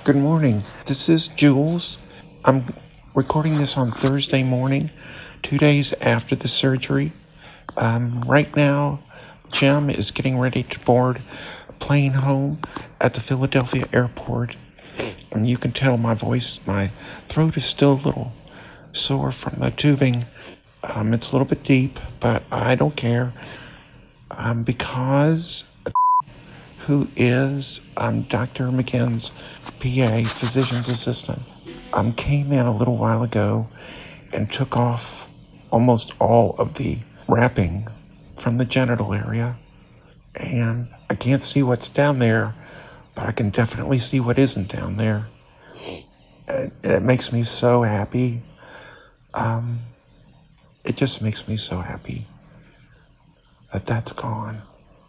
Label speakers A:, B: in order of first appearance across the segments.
A: Good morning. This is Jules. I'm recording this on Thursday morning, 2 days after the surgery. Right now, Jim is getting ready to board a plane home at the Philadelphia airport. And you can tell my throat is still a little sore from the tubing. It's a little bit deep, but I don't care. Because who is Dr. McGinn's PA, physician's assistant, came in a little while ago and took off almost all of the wrapping from the genital area. And I can't see what's down there, but I can definitely see what isn't down there. And it makes me so happy. It just makes me so happy that that's gone.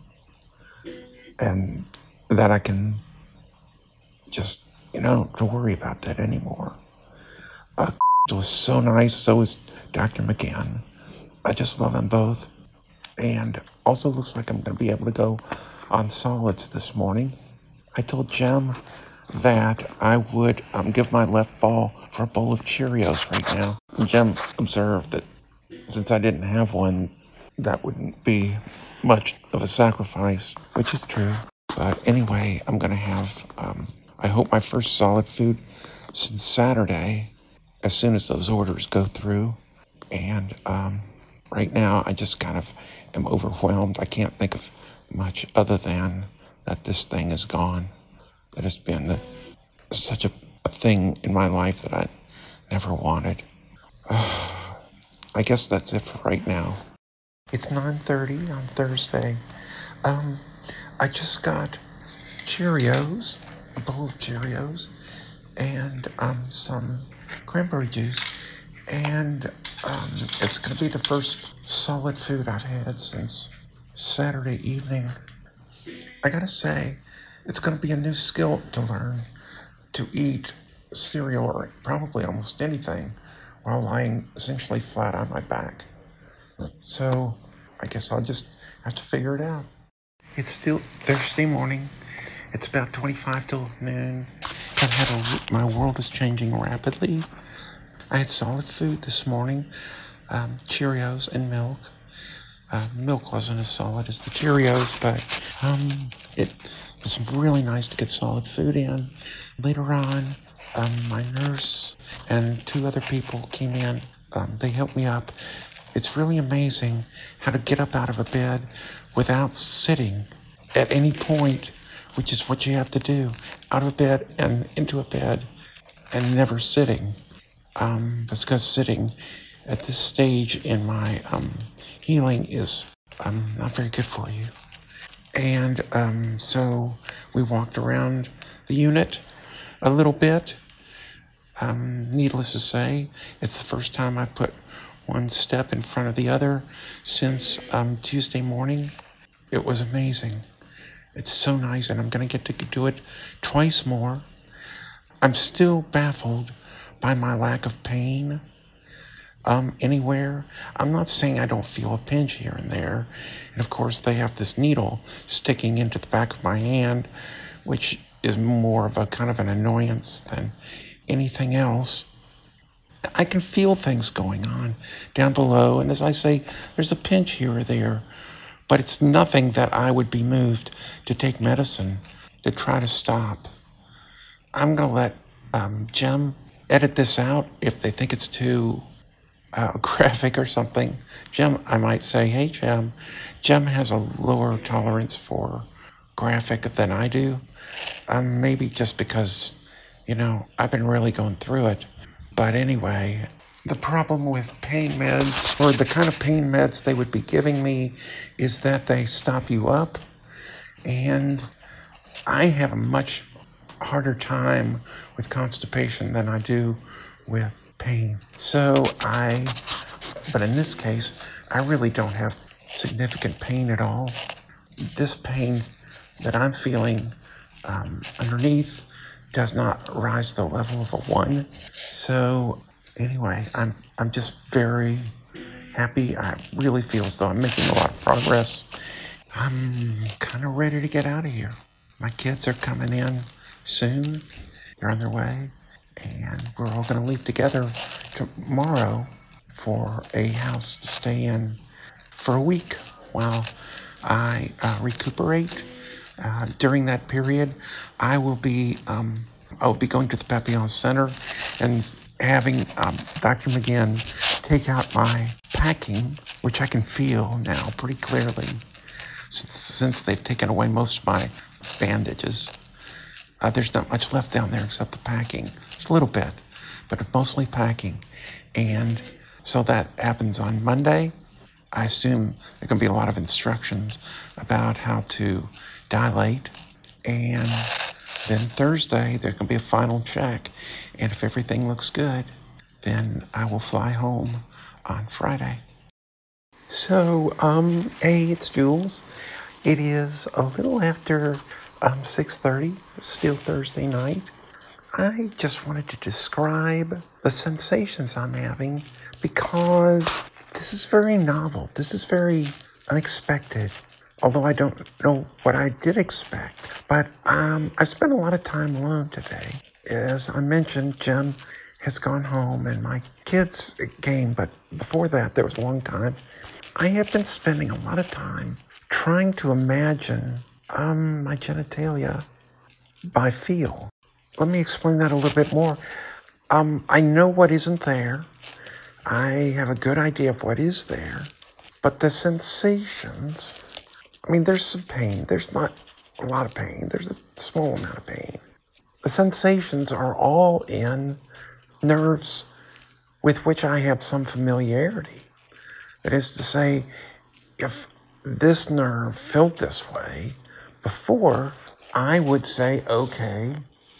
A: And that I can just, to worry about that anymore. It was so nice. So was Dr. McGinn. I just love them both. And also looks like I'm going to be able to go on solids this morning. I told Jim that I would give my left ball for a bowl of Cheerios right now. And Jim observed that since I didn't have one, that wouldn't be much of a sacrifice, which is true. But anyway, I'm going to have, I hope, my first solid food since Saturday, as soon as those orders go through. And right now, I just kind of am overwhelmed. I can't think of much other than that this thing is gone. That has been such a thing in my life that I never wanted. I guess that's it for right now. It's 9:30 on Thursday. I just got Cheerios, a bowl of Cheerios, and some cranberry juice. And it's going to be the first solid food I've had since Saturday evening. I gotta say, it's going to be a new skill to learn to eat cereal or probably almost anything while lying essentially flat on my back. So I guess I'll just have to figure it out. It's still Thursday morning. It's about 25 till noon. My world is changing rapidly. I had solid food this morning, Cheerios and milk. Milk wasn't as solid as the Cheerios, but it was really nice to get solid food in. Later on, my nurse and two other people came in. They helped me up. It's really amazing how to get up out of a bed without sitting at any point, which is what you have to do. Out of bed and into a bed and never sitting. That's because sitting at this stage in my healing is not very good for you. And so we walked around the unit a little bit. Needless to say, it's the first time I put one step in front of the other since Tuesday morning. It was amazing. It's so nice, and I'm going to get to do it twice more. I'm still baffled by my lack of pain anywhere. I'm not saying I don't feel a pinch here and there. And of course, they have this needle sticking into the back of my hand, which is more of a kind of an annoyance than anything else. I can feel things going on down below, and as I say, there's a pinch here or there, but it's nothing that I would be moved to take medicine to try to stop. I'm going to let Jim edit this out if they think it's too graphic or something. Jim, I might say, hey, Jim has a lower tolerance for graphic than I do. Maybe just because, I've been really going through it. But anyway, the problem with pain meds, or the kind of pain meds they would be giving me, is that they stop you up. And I have a much harder time with constipation than I do with pain. But in this case, I really don't have significant pain at all. This pain that I'm feeling underneath does not rise to the level of a 1. So anyway, I'm just very happy. I really feel as though I'm making a lot of progress. I'm kind of ready to get out of here. My kids are coming in soon, They're on their way, and we're all going to leave together tomorrow for a house to stay in for a week while I recuperate. During that period, I will be going to the Papillon Center and having Dr. McGinn take out my packing, which I can feel now pretty clearly since they've taken away most of my bandages. There's not much left down there except the packing. Just a little bit, but mostly packing. And so that happens on Monday. I assume there are going to be a lot of instructions about how to dilate. And then Thursday, there's going to be a final check. And if everything looks good, then I will fly home on Friday. So, hey, it's Jules. It is a little after 6:30, still Thursday night. I just wanted to describe the sensations I'm having because this is very novel. This is very unexpected, although I don't know what I did expect. But I spent a lot of time alone today. As I mentioned, Jim has gone home and my kids came, but before that, there was a long time. I have been spending a lot of time trying to imagine my genitalia by feel. Let me explain that a little bit more. I know what isn't there. I have a good idea of what is there. But the sensations, I mean, there's some pain. There's not a lot of pain. There's a small amount of pain. The sensations are all in nerves with which I have some familiarity. That is to say, if this nerve felt this way before, I would say, okay,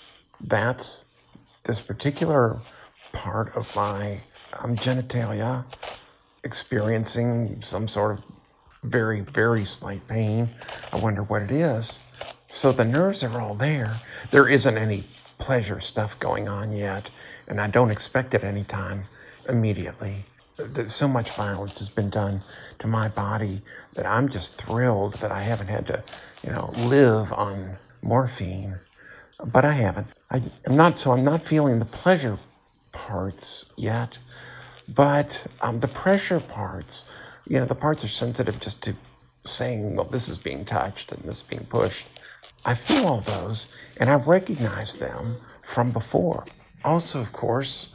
A: that's this particular part of my genitalia experiencing some sort of very, very slight pain. I wonder what it is. So the nerves are all there. There isn't any pleasure stuff going on yet, and I don't expect it anytime immediately. So much violence has been done to my body that I'm just thrilled that I haven't had to, live on morphine. But I haven't. I'm not feeling the pleasure parts yet. But the pressure parts, the parts are sensitive just to saying, well, this is being touched and this is being pushed. I feel all those, and I recognize them from before. Also, of course,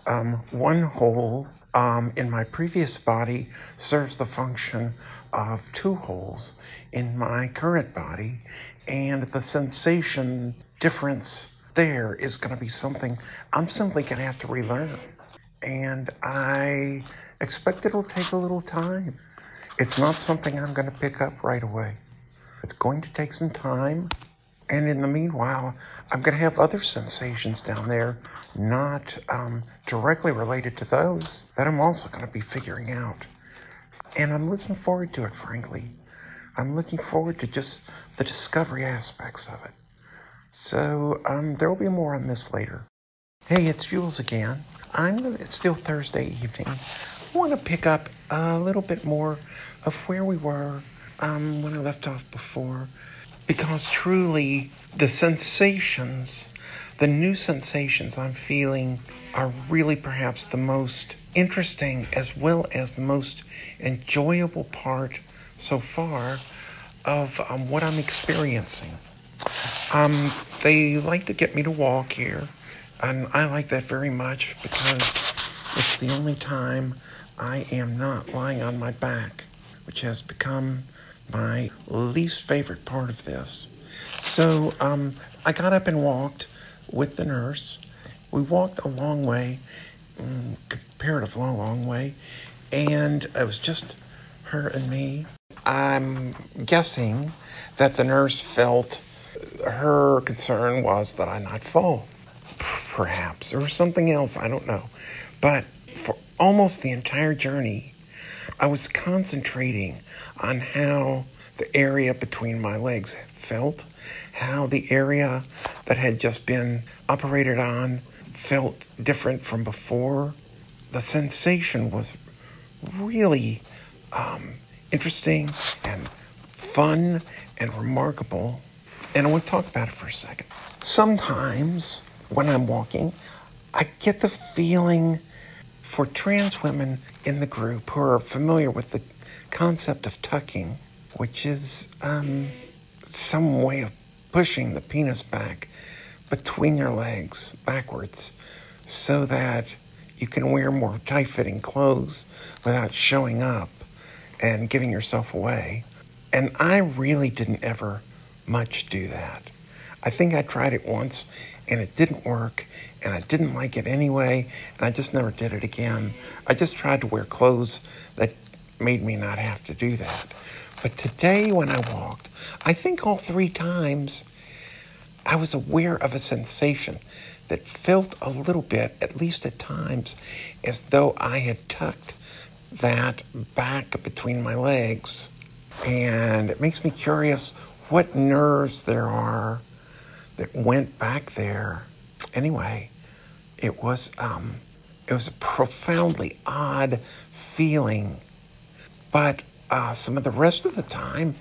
A: one hole in my previous body serves the function of two holes in my current body, and the sensation difference there is going to be something I'm simply going to have to relearn. And I expect it'll take a little time. It's not something I'm going to pick up right away. It's going to take some time. And in the meanwhile, I'm going to have other sensations down there, not directly related to those, that I'm also going to be figuring out. And I'm looking forward to it, frankly. I'm looking forward to just the discovery aspects of it. So there will be more on this later. Hey, it's Jules again. It's still Thursday evening. I want to pick up a little bit more of where we were when I left off before, because truly the new sensations I'm feeling are really perhaps the most interesting as well as the most enjoyable part so far of what I'm experiencing. They like to get me to walk here. And I like that very much because it's the only time I am not lying on my back, which has become my least favorite part of this. So I got up and walked with the nurse. We walked a long way, comparatively long way, and it was just her and me. I'm guessing that the nurse felt her concern was that I not fall. Perhaps, or something else, I don't know. But for almost the entire journey, I was concentrating on how the area between my legs felt, how the area that had just been operated on felt different from before. The sensation was really interesting and fun and remarkable. And I want to talk about it for a second. Sometimes when I'm walking, I get the feeling for trans women in the group who are familiar with the concept of tucking, which is some way of pushing the penis back between your legs backwards so that you can wear more tight-fitting clothes without showing up and giving yourself away. And I really didn't ever much do that. I think I tried it once and it didn't work and I didn't like it anyway and I just never did it again. I just tried to wear clothes that made me not have to do that. But today when I walked, I think all 3 times I was aware of a sensation that felt a little bit, at least at times, as though I had tucked that back between my legs. And it makes me curious what nerves there are that went back there. Anyway, it was a profoundly odd feeling, but some of the rest of the time,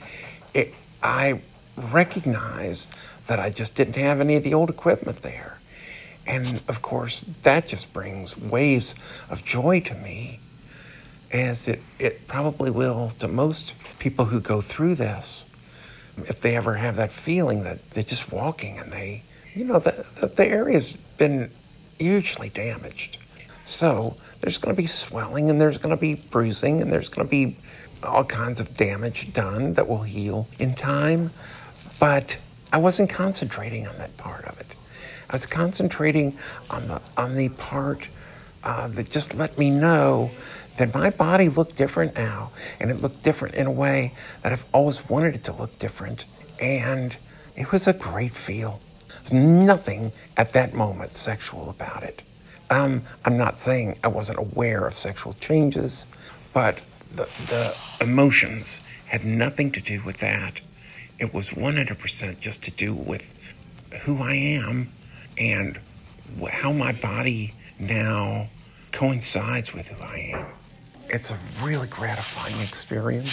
A: I recognized that I just didn't have any of the old equipment there. And of course, that just brings waves of joy to me, as it probably will to most people who go through this. If they ever have that feeling that they're just walking and the area's been hugely damaged. So there's going to be swelling and there's going to be bruising and there's going to be all kinds of damage done that will heal in time. But I wasn't concentrating on that part of it. I was concentrating on the part that just let me know that my body looked different now, and it looked different in a way that I've always wanted it to look different, and it was a great feel. There's nothing at that moment sexual about it. I'm not saying I wasn't aware of sexual changes, but the emotions had nothing to do with that. It was 100% just to do with who I am and how my body now coincides with who I am. It's a really gratifying experience.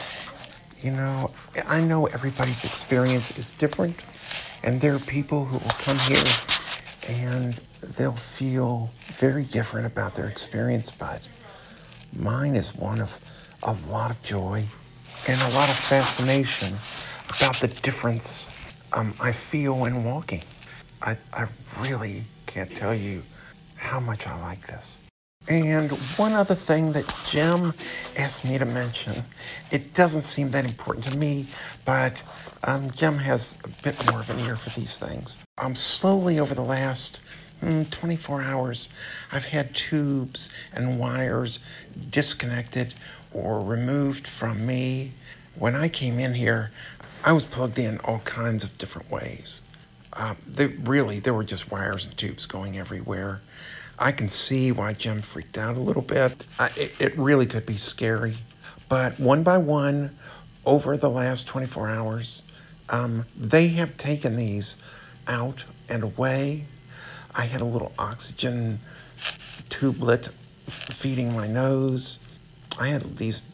A: I know everybody's experience is different, and there are people who will come here and they'll feel very different about their experience, but mine is one of a lot of joy and a lot of fascination about the difference I feel when walking. I really can't tell you how much I like this. And one other thing that Jim asked me to mention, it doesn't seem that important to me, but Jim has a bit more of an ear for these things. Slowly over the last 24 hours, I've had tubes and wires disconnected or removed from me. When I came in here, I was plugged in all kinds of different ways. There were just wires and tubes going everywhere. I can see why Jim freaked out a little bit. It really could be scary. But one by one, over the last 24 hours, they have taken these out and away. I had a little oxygen tubelet feeding my nose. I had these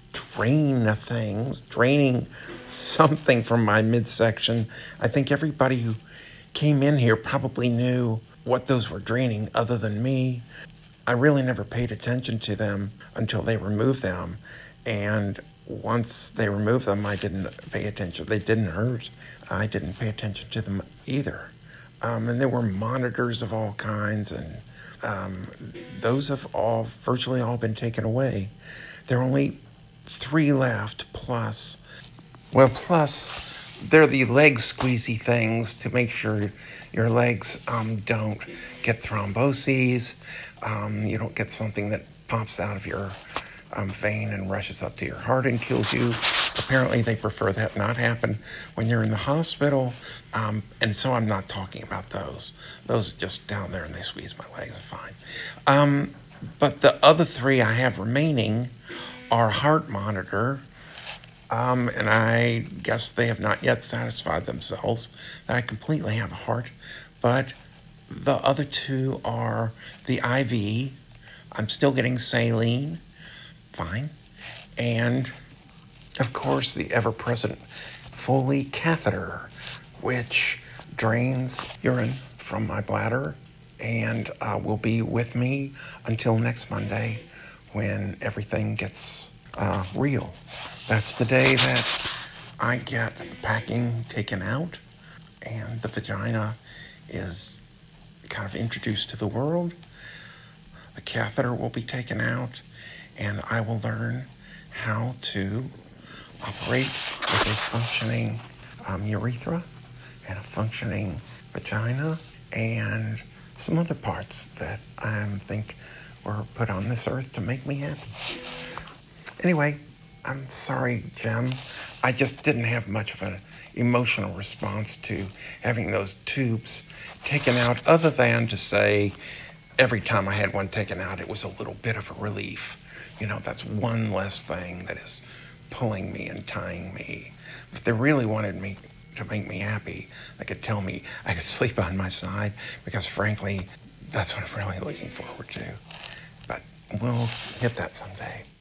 A: draining something from my midsection. I think everybody who came in here probably knew what those were draining other than me. I really never paid attention to them until they removed them. And once they removed them, I didn't pay attention. They didn't hurt. I didn't pay attention to them either. And there were monitors of all kinds, and those have virtually all been taken away. There are only 3 left, plus they're the leg squeezy things to make sure your legs don't get thromboses. You don't get something that pops out of your vein and rushes up to your heart and kills you. Apparently they prefer that not happen when you're in the hospital. And so I'm not talking about those. Those are just down there and they squeeze my legs, fine. But the other 3 I have remaining are heart monitor. And I guess they have not yet satisfied themselves that I completely have a heart. But the other 2 are the IV. I'm still getting saline. Fine. And, of course, the ever-present Foley catheter, which drains urine from my bladder and will be with me until next Monday when everything gets real. That's the day that I get the packing taken out and the vagina is kind of introduced to the world. The catheter will be taken out, and I will learn how to operate with a functioning urethra and a functioning vagina and some other parts that I think were put on this earth to make me happy. Anyway, I'm sorry, Jem. I just didn't have much of an emotional response to having those tubes taken out, other than to say every time I had one taken out, it was a little bit of a relief. You know, that's one less thing that is pulling me and tying me. If they really wanted me to make me happy, they could tell me I could sleep on my side, because frankly, that's what I'm really looking forward to. But we'll hit that someday.